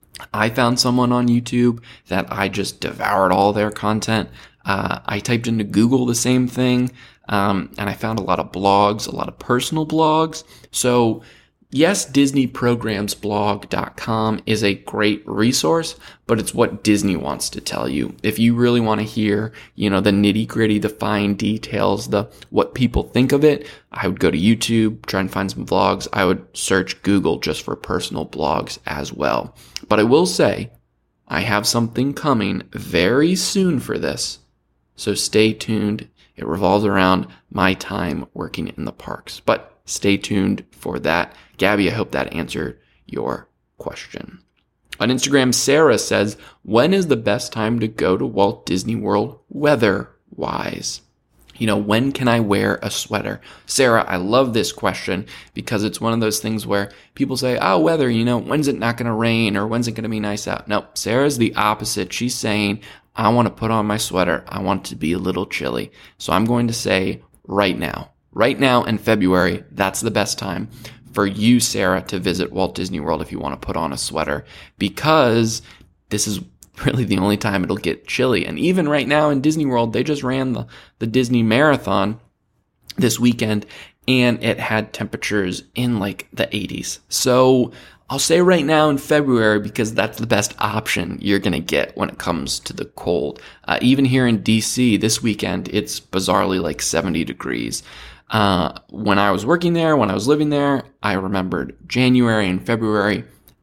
I found someone on YouTube that I just devoured all their content. Uh, I typed into Google the same thing, um, and I found a lot of blogs, a lot of personal blogs. So yes, disney programs blog dot com is a great resource, but it's what Disney wants to tell you. If you really want to hear, you know, the nitty gritty, the fine details, the what people think of it, I would go to YouTube, try and find some vlogs. I would search Google just for personal blogs as well. But I will say, I have something coming very soon for this. So stay tuned. It revolves around my time working in the parks, but stay tuned for that. Gabby, I hope that answered your question. On Instagram, Sarah says, when is the best time to go to Walt Disney World weather-wise? You know, when can I wear a sweater? Sarah, I love this question because it's one of those things where people say, oh, weather, you know, when's it not going to rain or when's it going to be nice out? No, Sarah's the opposite. She's saying, I want to put on my sweater. I want it to be a little chilly. So I'm going to say right now. Right now in February, that's the best time for you, Sarah, to visit Walt Disney World if you want to put on a sweater, because this is really the only time it'll get chilly. And even right now in Disney World, they just ran the, the Disney Marathon this weekend, and it had temperatures in like the eighties. So I'll say right now in February because that's the best option you're going to get when it comes to the cold. Uh, even here in D C this weekend, it's bizarrely like seventy degrees. Uh, when I was working there, when I was living there, I remembered January and February,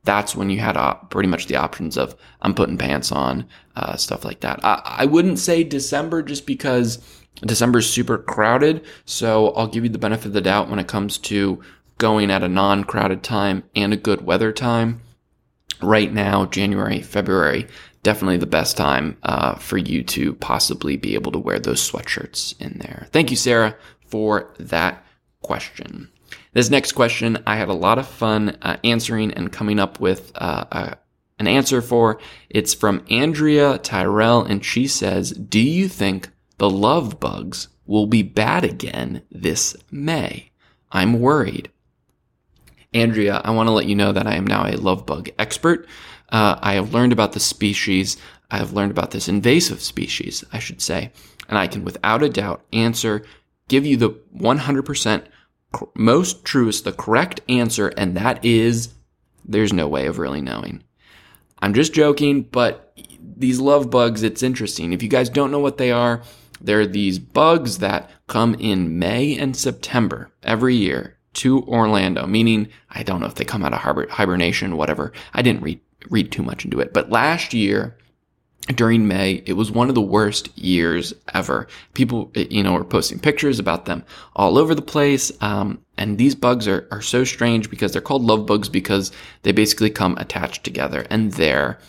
that's when you had op- pretty much the options of I'm putting pants on, uh, stuff like that. I, I wouldn't say December just because December is super crowded. So I'll give you the benefit of the doubt when it comes to going at a non-crowded time and a good weather time. Right now, January, February, definitely the best time uh, for you to possibly be able to wear those sweatshirts in there. Thank you, Sarah, for that question. This next question, I had a lot of fun uh, answering and coming up with uh, uh, an answer for. It's from Andrea Tyrell, and she says, do you think the love bugs will be bad again this May? I'm worried. Andrea, I want to let you know that I am now a love bug expert. Uh, I have learned about the species. I have learned about this invasive species, I should say, and I can without a doubt answer, give you the one hundred percent most truest, the correct answer, and that is there's no way of really knowing. I'm just joking, but these love bugs, it's interesting. If you guys don't know what they are, they're these bugs that come in May and September every year to Orlando, meaning I don't know if they come out of hibernation, whatever. I didn't read read too much into it, but last year during May, it was one of the worst years ever. People, you know, were posting pictures about them all over the place. Um, and these bugs are, are so strange because they're called love bugs because they basically come attached together, and their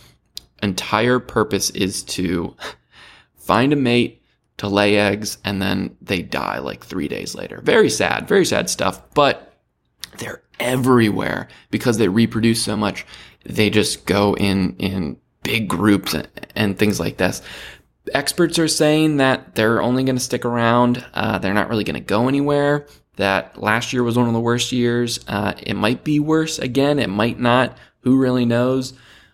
entire purpose is to find a mate to lay eggs, and then they die like three days later. Very sad, very sad stuff, but they're everywhere because they reproduce so much. They just go in, in big groups and, and things like this. Experts are saying that they're only going to stick around. Uh, they're not really going to go anywhere. That last year was one of the worst years. Uh, it might be worse again. It might not. Who really knows?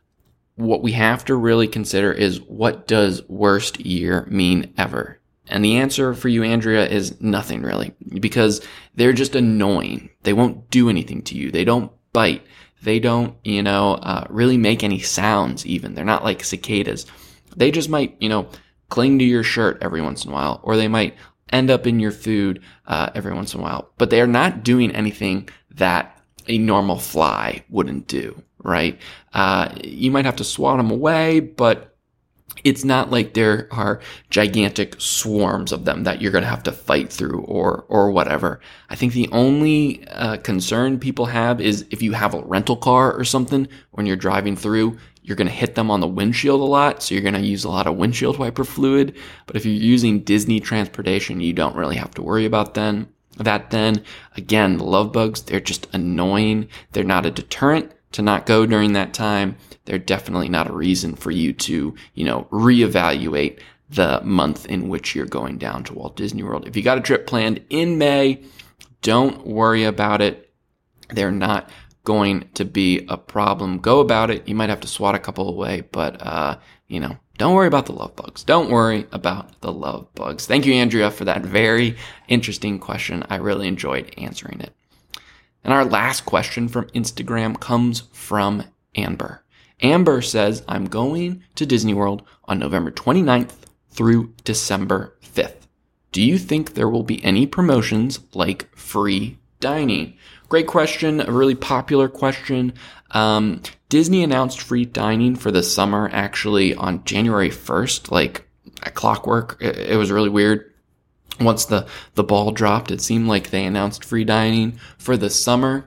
What we have to really consider is, what does worst year mean ever? And the answer for you, Andrea, is nothing really, because they're just annoying. They won't do anything to you. They don't bite. They don't, you know, uh, really make any sounds even. They're not like cicadas. They just might, you know, cling to your shirt every once in a while, or they might end up in your food uh, every once in a while. But they are not doing anything that a normal fly wouldn't do, right? Uh, you might have to swat them away, but it's not like there are gigantic swarms of them that you're going to have to fight through or or whatever. I think the only uh, concern people have is if you have a rental car or something, when you're driving through, you're going to hit them on the windshield a lot, so you're going to use a lot of windshield wiper fluid. But if you're using Disney transportation, you don't really have to worry about then. that then. Again, the love bugs, they're just annoying. They're not a deterrent to not go during that time. They're definitely not a reason for you to, you know, reevaluate the month in which you're going down to Walt Disney World. If you got a trip planned in May, don't worry about it. They're not going to be a problem. Go about it. You might have to swat a couple away, but, uh, you know, don't worry about the love bugs. Don't worry about the love bugs. Thank you, Andrea, for that very interesting question. I really enjoyed answering it. And our last question from Instagram comes from Amber. Amber says, I'm going to Disney World on November twenty-ninth through December fifth. Do you think there will be any promotions like free dining? Great question, a really popular question. Um, Disney announced free dining for the summer actually on January first, like a clockwork. It, it was really weird. Once the, the ball dropped, it seemed like they announced free dining for the summer.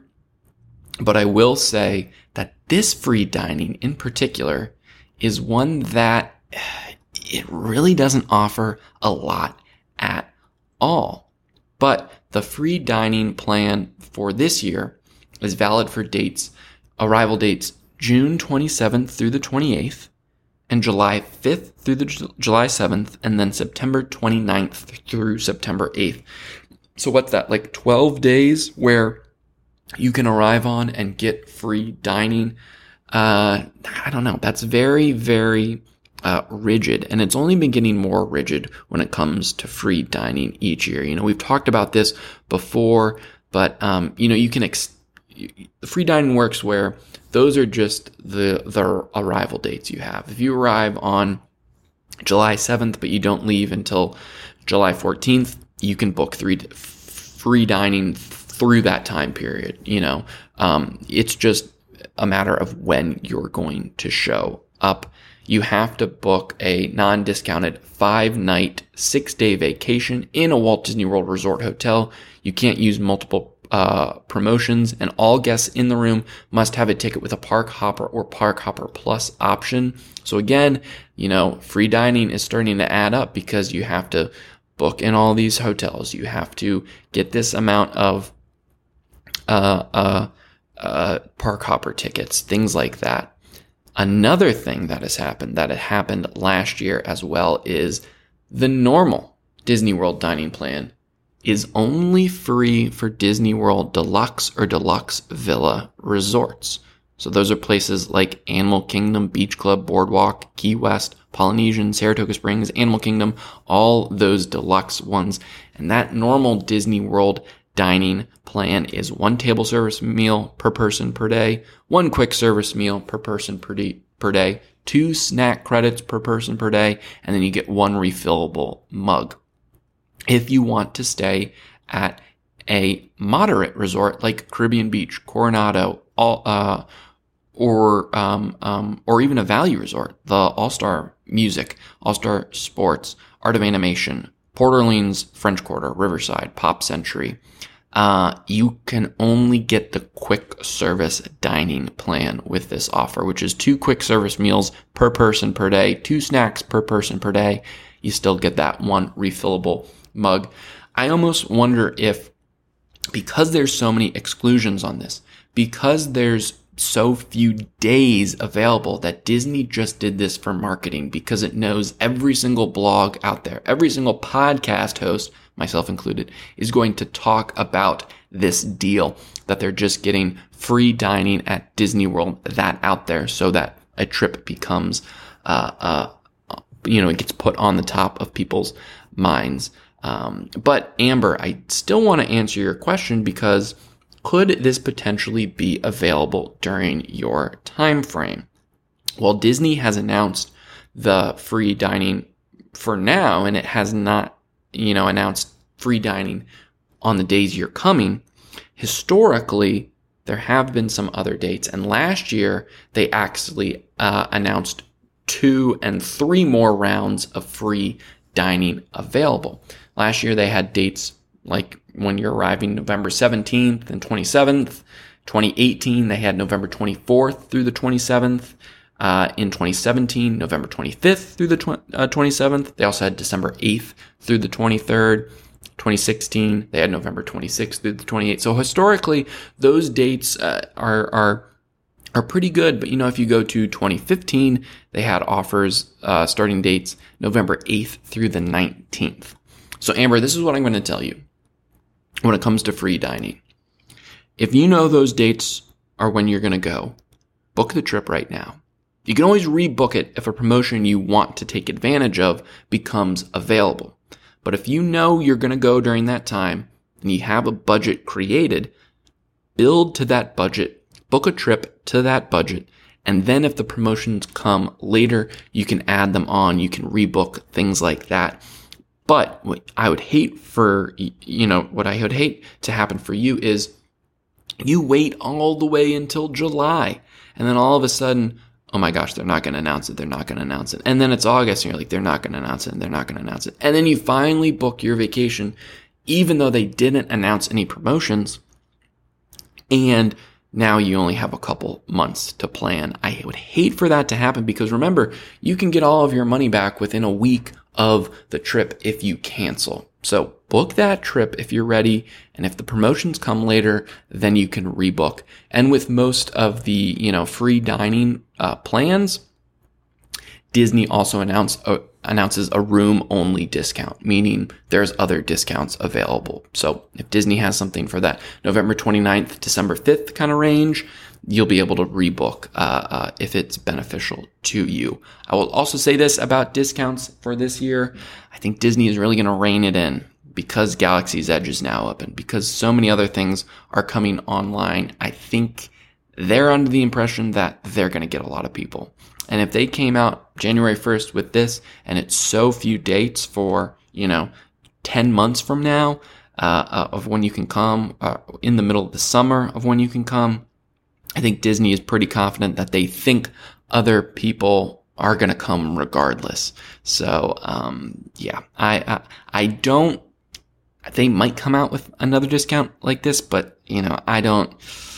But I will say that this free dining in particular is one that it really doesn't offer a lot at all. But the free dining plan for this year is valid for dates, arrival dates June twenty-seventh through the twenty-eighth, and July fifth through the J- July seventh, and then September twenty-ninth through September eighth. So what's that, like twelve days where you can arrive on and get free dining? Uh, I don't know. That's very, very uh, rigid. And it's only been getting more rigid when it comes to free dining each year. You know, we've talked about this before, but, um, you know, you can, ex- the free dining works where those are just the, the arrival dates you have. If you arrive on July seventh, but you don't leave until July fourteenth, you can book three free dining through that time period. You know, um, it's just a matter of when you're going to show up. You have to book a non-discounted five-night, six-day vacation in a Walt Disney World Resort hotel. You can't use multiple uh, promotions, and all guests in the room must have a ticket with a Park Hopper or Park Hopper Plus option. So again, you know, free dining is starting to add up because you have to book in all these hotels. You have to get this amount of uh, uh, uh, Park Hopper tickets, things like that. Another thing that has happened, that had happened last year as well, is the normal Disney World dining plan is only free for Disney World Deluxe or Deluxe Villa resorts. So those are places like Animal Kingdom, Beach Club, Boardwalk, Key West, Polynesian, Saratoga Springs, Animal Kingdom, all those deluxe ones. And that normal Disney World dining plan is one table service meal per person per day, one quick service meal per person per day, per day, two snack credits per person per day, and then you get one refillable mug. If you want to stay at a moderate resort like Caribbean Beach, Coronado, all, uh, or um, um, or even a value resort, the All-Star Music, All-Star Sports, Art of Animation, Port Orleans, French Quarter, Riverside, Pop Century, uh, you can only get the quick service dining plan with this offer, which is two quick service meals per person per day, two snacks per person per day. You still get that one refillable mug. I almost wonder if, because there's so many exclusions on this, because there's so few days available, that Disney just did this for marketing, because it knows every single blog out there, every single podcast host, myself included, is going to talk about this deal, that they're just getting free dining at Disney World, that out there, so that a trip becomes, uh, uh, you know, it gets put on the top of people's minds. Um, but Amber, I still want to answer your question, because could this potentially be available during your time frame? Well, Disney has announced the free dining for now, and it has not, you know, announced free dining on the days you're coming. Historically, there have been some other dates, and last year they actually uh, announced two and three more rounds of free dining available. Last year they had dates like when you're arriving November seventeenth and twenty-seventh. twenty eighteen, they had November twenty-fourth through the twenty-seventh. Uh, in twenty seventeen, November twenty-fifth through the tw- uh, twenty-seventh. They also had December eighth through the twenty-third. twenty sixteen, they had November twenty-sixth through the twenty-eighth. So historically, those dates uh, are are are pretty good. But, you know, if you go to twenty fifteen, they had offers, uh, starting dates November eighth through the nineteenth. So, Amber, this is what I'm going to tell you when it comes to free dining. If you know those dates are when you're going to go, book the trip right now. You can always rebook it if a promotion you want to take advantage of becomes available. But if you know you're going to go during that time and you have a budget created, build to that budget, book a trip to that budget, and then if the promotions come later, you can add them on, you can rebook, things like that. But what I would hate for, you know, what I would hate to happen for you is you wait all the way until July, and then all of a sudden, oh my gosh, they're not going to announce it, they're not going to announce it. And then it's August, and you're like, they're not going to announce it, and they're not going to announce it. And then you finally book your vacation, even though they didn't announce any promotions, and now you only have a couple months to plan. I would hate for that to happen, because remember, you can get all of your money back within a week of the trip if you cancel. So book that trip if you're ready, and if the promotions come later, then you can rebook. And with most of the, you know, free dining uh, plans, Disney also announce, uh, announces a room-only discount, meaning there's other discounts available. So if Disney has something for that November twenty-ninth, December fifth kind of range, you'll be able to rebook uh, uh, if it's beneficial to you. I will also say this about discounts for this year. I think Disney is really going to rein it in, because Galaxy's Edge is now open, because so many other things are coming online. I think they're under the impression that they're going to get a lot of people. And if they came out January first with this, and it's so few dates for, you know, ten months from now uh, uh, of when you can come, uh, in the middle of the summer of when you can come, I think Disney is pretty confident that they think other people are going to come regardless. So, um, yeah, I, I, I don't, they might come out with another discount like this, but, you know, I don't,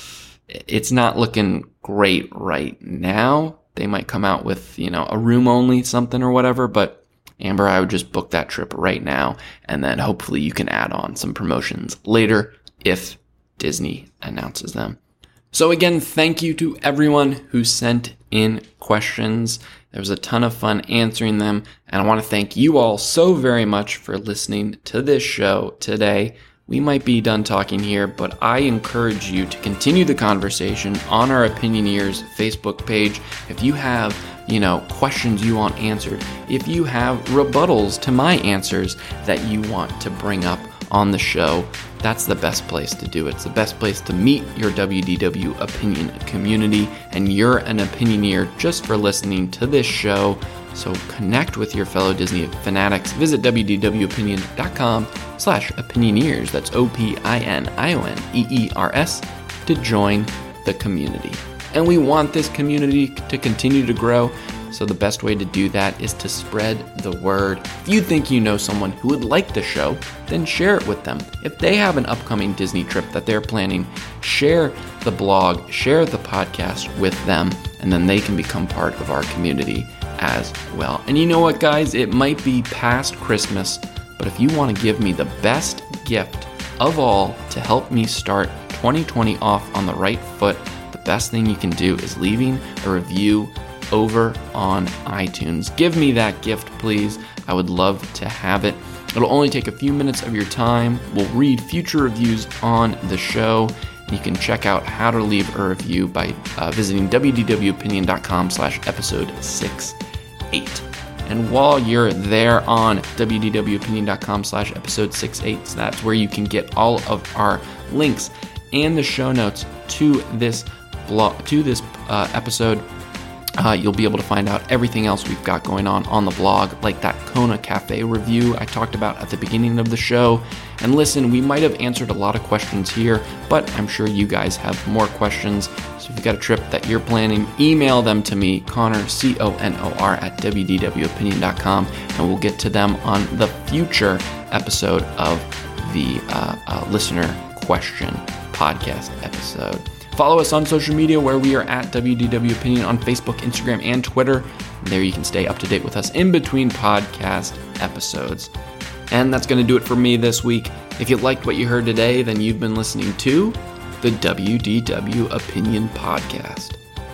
it's not looking great right now. They might come out with, you know, a room only something or whatever, but Amber, I would just book that trip right now. And then hopefully you can add on some promotions later if Disney announces them. So again, thank you to everyone who sent in questions. There was a ton of fun answering them, and I want to thank you all so very much for listening to this show today. We might be done talking here, but I encourage you to continue the conversation on our Opinioneers Facebook page. If you have, you know, questions you want answered, if you have rebuttals to my answers that you want to bring up on the show, that's the best place to do it. It's the best place to meet your W D W opinion community, and you're an opinioneer just for listening to this show. So connect with your fellow Disney fanatics. Visit w d w opinion dot com slash opinioneers. That's O P I N I O N E E R S to join the community. And we want this community to continue to grow. So the best way to do that is to spread the word. If you think you know someone who would like the show, then share it with them. If they have an upcoming Disney trip that they're planning, share the blog, share the podcast with them, and then they can become part of our community as well. And you know what, guys? It might be past Christmas, but if you want to give me the best gift of all to help me start twenty twenty off on the right foot, the best thing you can do is leaving a review over on iTunes. Give me that gift, please. I would love to have it. It'll only take a few minutes of your time. We'll read future reviews on the show. And you can check out how to leave a review by uh, visiting w d w opinion dot com slash episode sixty-eight. And while you're there on w d w opinion dot com slash episode sixty-eight, so that's where you can get all of our links and the show notes to this blog, to this uh, episode. Uh, you'll be able to find out everything else we've got going on on the blog, like that Kona Cafe review I talked about at the beginning of the show. And listen, we might have answered a lot of questions here, but I'm sure you guys have more questions. So if you've got a trip that you're planning, email them to me, Connor, C O N O R, at w d w opinion dot com, and we'll get to them on the future episode of the uh, uh, listener question podcast episode. Follow us on social media where we are at W D W Opinion on Facebook, Instagram, and Twitter. And there you can stay up to date with us in between podcast episodes. And that's going to do it for me this week. If you liked what you heard today, then you've been listening to the W D W Opinion Podcast.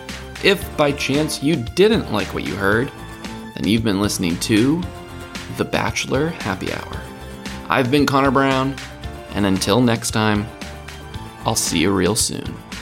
If by chance you didn't like what you heard, then you've been listening to The Bachelor Happy Hour. I've been Connor Brown, and until next time, I'll see you real soon.